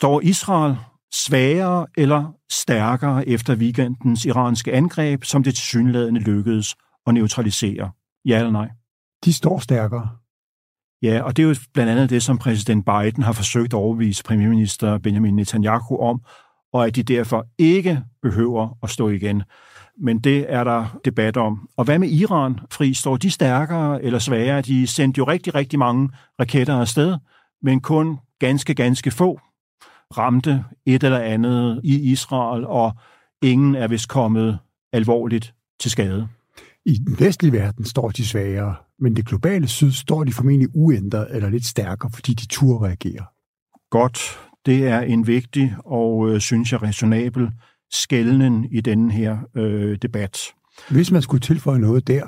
Står Israel svagere eller stærkere efter weekendens iranske angreb, som det tilsyneladende lykkedes at neutralisere? Ja eller nej? De står stærkere. Ja, og det er jo blandt andet det, som præsident Biden har forsøgt at overbevise premierminister Benjamin Netanyahu om, og at de derfor ikke behøver at stå igen. Men det er der debat om. Og hvad med Iran, Fri? Står de stærkere eller svagere? De sendte jo rigtig, rigtig mange raketter afsted, men kun ganske få ramte et eller andet i Israel, og ingen er vist kommet alvorligt til skade. I den vestlige verden står de svagere, men det globale syd står de formentlig uændret eller lidt stærkere, fordi de turde reagere. Godt. Det er en vigtig og, synes jeg, rationabel skelnen i denne her debat. Hvis man skulle tilføje noget der,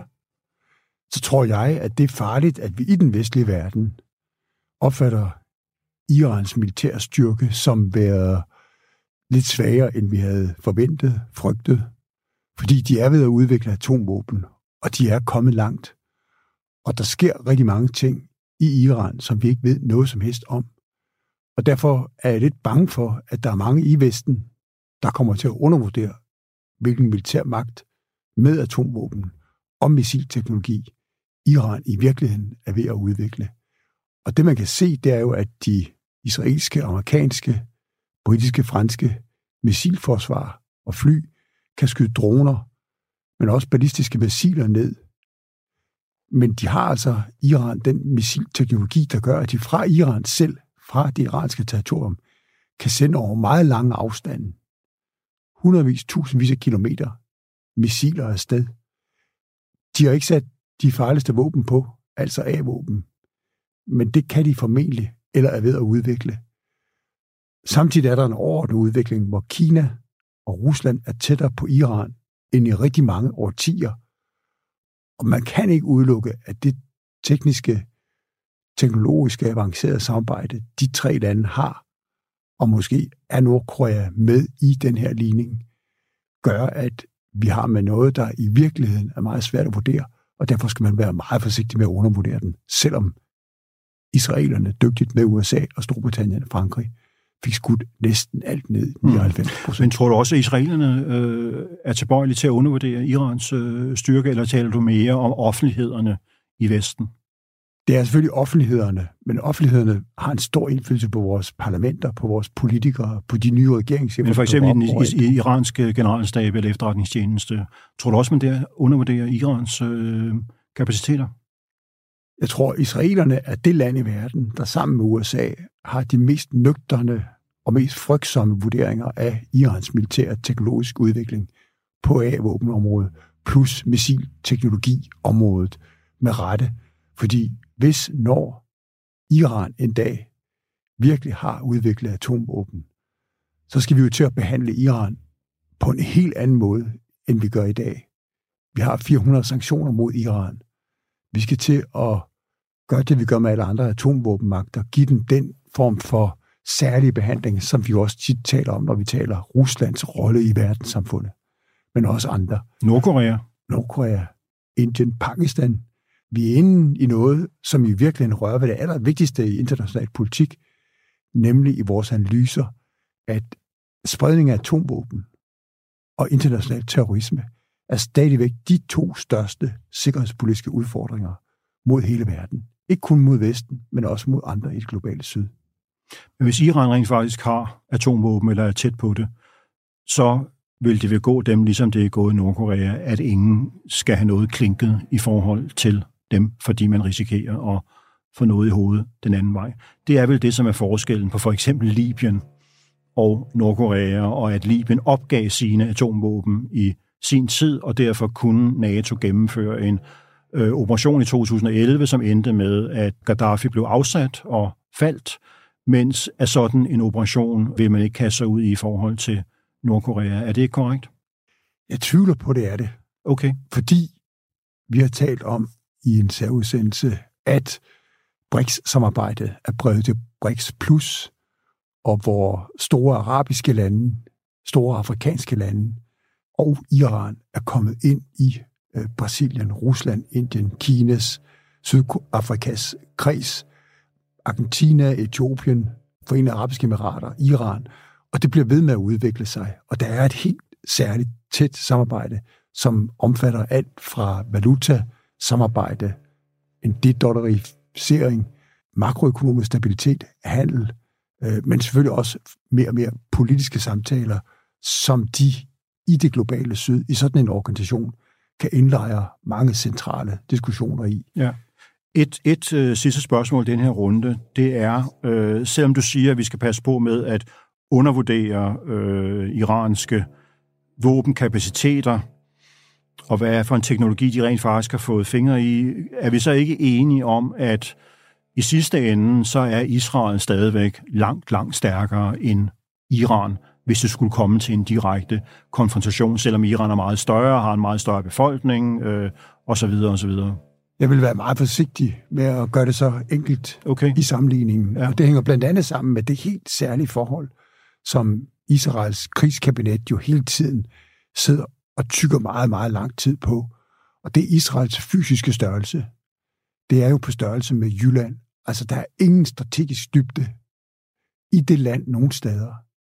så tror jeg, at det er farligt, at vi i den vestlige verden opfatter Irans militære styrke som været lidt svagere, end vi havde forventet, frygtet, fordi de er ved at udvikle atomvåben, og de er kommet langt. Og der sker rigtig mange ting i Iran, som vi ikke ved noget som helst om. Og derfor er jeg lidt bange for, at der er mange i Vesten, der kommer til at undervurdere, hvilken militær magt med atomvåben og missilteknologi Iran i virkeligheden er ved at udvikle. Og det man kan se, det er jo, at de israelske, amerikanske, britiske, franske missilforsvar og fly kan skyde droner, men også ballistiske missiler ned. Men de har altså Iran den missilteknologi, der gør, at de fra Iran selv, fra det iranske territorium, kan sende over meget lange afstande, hundredvis, tusindvis af kilometer, missiler afsted. De har ikke sat de farligste våben på, altså A-våben, men det kan de formentlig, eller er ved at udvikle. Samtidig er der en overordnet udvikling, hvor Kina og Rusland er tættere på Iran end i rigtig mange årtier. Og man kan ikke udelukke, at det teknologiske, avancerede samarbejde, de tre lande har, og måske er Nordkorea med i den her ligning, gør, at vi har med noget, der i virkeligheden er meget svært at vurdere, og derfor skal man være meget forsigtig med at undervurdere den, selvom israelerne dygtigt med USA og Storbritannien og Frankrig fik skudt næsten alt ned, 99%. Men tror du også, at israelerne er tilbøjelige til at undervurdere Irans styrke, eller taler du mere om offentlighederne i Vesten? Det er selvfølgelig offentlighederne, men offentlighederne har en stor indflydelse på vores parlamenter, på vores politikere, på de nye regeringschefer. Men for eksempel i iranske generalstab eller efterretningstjeneste, tror du også, man der undervurderer Irans kapaciteter? Jeg tror, at israelerne er det land i verden, der sammen med USA har de mest nøgterne og mest frygtsomme vurderinger af Irans militære teknologiske udvikling på A-våbenområdet, plus missilteknologiområdet med rette. Fordi når Iran en dag virkelig har udviklet atomvåben, så skal vi jo til at behandle Iran på en helt anden måde, end vi gør i dag. Vi har 400 sanktioner mod Iran. Vi skal til at gøre det, vi gør med alle andre atomvåbenmagter, give den den form for særlig behandling, som vi også tit taler om, når vi taler Ruslands rolle i verdenssamfundet, men også andre. Nordkorea, Indien, Pakistan. Vi er inde i noget, som i virkeligheden rører ved det allervigtigste i international politik, nemlig i vores analyser, at spredning af atomvåben og international terrorisme er stadigvæk de to største sikkerhedspolitiske udfordringer mod hele verden. Ikke kun mod Vesten, men også mod andre i det globale syd. Men hvis Iran rent faktisk har atomvåben eller er tæt på det, så vil det vel gå dem, ligesom det er gået Nordkorea, at ingen skal have noget klinket i forhold til dem, fordi man risikerer at få noget i hovedet den anden vej. Det er vel det, som er forskellen på for eksempel Libyen og Nordkorea, og at Libyen opgav sine atomvåben i sin tid, og derfor kunne NATO gennemføre en operation i 2011, som endte med, at Gaddafi blev afsat og faldt, mens af sådan en operation vil man ikke kaste sig ud i forhold til Nordkorea. Er det ikke korrekt? Jeg tvivler på, det er det. Okay. Fordi vi har talt om i en særudsendelse, at BRICS-samarbejdet er bredt til BRICS Plus, og hvor store arabiske lande, store afrikanske lande og Iran er kommet ind i Brasilien, Rusland, Indien, Kinas, Sydafrikas kreds, Argentina, Etiopien, Forenede Arabiske Emirater, Iran, og det bliver ved med at udvikle sig. Og der er et helt særligt tæt samarbejde, som omfatter alt fra valuta-samarbejde, en de-dollarisering, makroøkonomisk stabilitet, handel, men selvfølgelig også mere og mere politiske samtaler, som de i det globale syd, i sådan en organisation, kan indlejre mange centrale diskussioner i. Ja. Et sidste spørgsmål i den her runde, det er, selvom du siger, at vi skal passe på med at undervurdere iranske våbenkapaciteter, og hvad er for en teknologi, de rent faktisk har fået fingre i, er vi så ikke enige om, at i sidste ende, så er Israel stadigvæk langt stærkere end Iran, hvis det skulle komme til en direkte konfrontation, selvom Iran er meget større, har en meget større befolkning, osv. osv. Jeg vil være meget forsigtig med at gøre det så enkelt i sammenligningen. Ja. Og det hænger blandt andet sammen med det helt særlige forhold, som Israels krigskabinet jo hele tiden sidder og tykker meget, meget lang tid på. Og det er Israels fysiske størrelse. Det er jo på størrelse med Jylland. Altså, der er ingen strategisk dybde i det land nogen steder.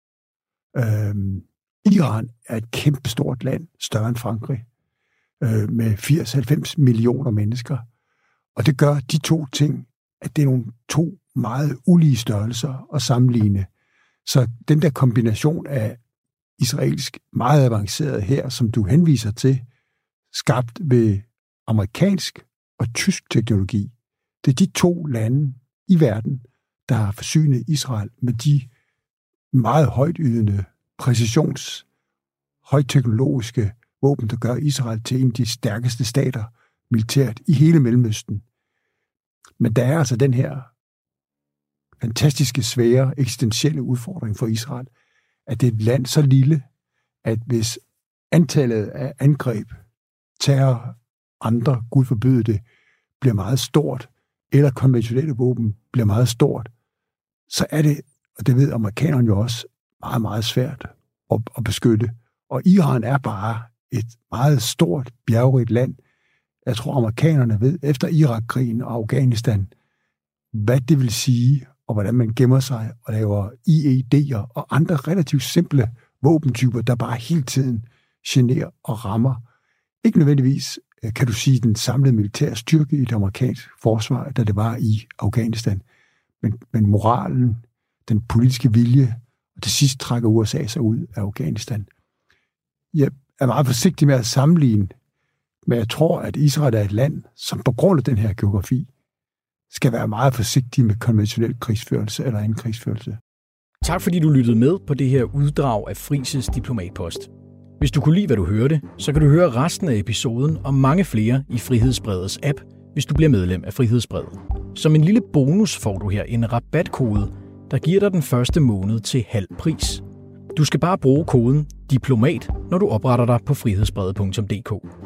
Iran er et kæmpestort land, større end Frankrig, med 80-90 millioner mennesker. Og det gør de to ting, at det er nogle to meget ulige størrelser at sammenligne. Så den der kombination af israelsk meget avanceret her, som du henviser til, skabt ved amerikansk og tysk teknologi, det er de to lande i verden, der har forsynet Israel med de meget højtydende højteknologiske våben, der gør Israel til en af de stærkeste stater militært i hele Mellemøsten. Men der er altså den her fantastiske, svære, eksistentielle udfordring for Israel, at det er et land så lille, at hvis antallet af angreb, terror, andre, Gud forbyde det, bliver meget stort, eller konventionelle våben bliver meget stort, så er det, og det ved amerikanerne jo også, meget, meget svært at beskytte. Og Iran er bare et meget stort, bjergrigt land. Jeg tror, amerikanerne ved, efter Irak-krigen og Afghanistan, hvad det vil sige, og hvordan man gemmer sig og laver IED'er og andre relativt simple våbentyper, der bare hele tiden generer og rammer. Ikke nødvendigvis, kan du sige, den samlede militære styrke i det amerikanske forsvar, da det var i Afghanistan. Men moralen, den politiske vilje, og til sidst trækker USA sig ud af Afghanistan. Jeg er meget forsigtig med at sammenligne, men jeg tror, at Israel er et land, som på grund af den her geografi, skal være meget forsigtig med konventionel krigsførelse eller anden krigsførelse. Tak fordi du lyttede med på det her uddrag af Frises Diplomatpost. Hvis du kunne lide, hvad du hørte, så kan du høre resten af episoden og mange flere i Frihedsbrevets app, hvis du bliver medlem af Frihedsbrevet. Som en lille bonus får du her en rabatkode, der giver dig den første måned til halv pris. Du skal bare bruge koden DIPLOMAT, når du opretter dig på frihedsbrevet.dk.